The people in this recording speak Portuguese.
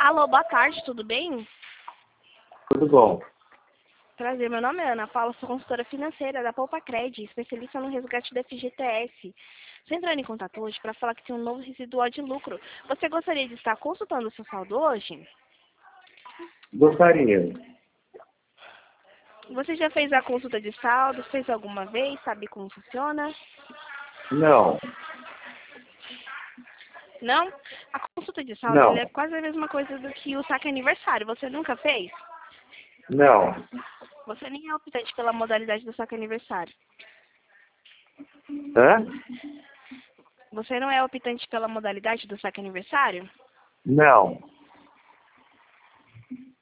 Alô, boa tarde, tudo bem? Tudo bom. Prazer, meu nome é Ana Paula, sou consultora financeira da Poupa-Cred, especialista no resgate da FGTS. Estou entrando em contato hoje para falar que tem um novo residual de lucro. Você gostaria de estar consultando o seu saldo hoje? Gostaria. Você já fez a consulta de saldo? Fez alguma vez? Sabe como funciona? Não. Não? A consulta de saldo ela Não. é quase a mesma coisa do que o saque aniversário. Você nunca fez? Não. Você nem é optante pela modalidade do saque aniversário. Hã? Você não é optante pela modalidade do saque aniversário? Não.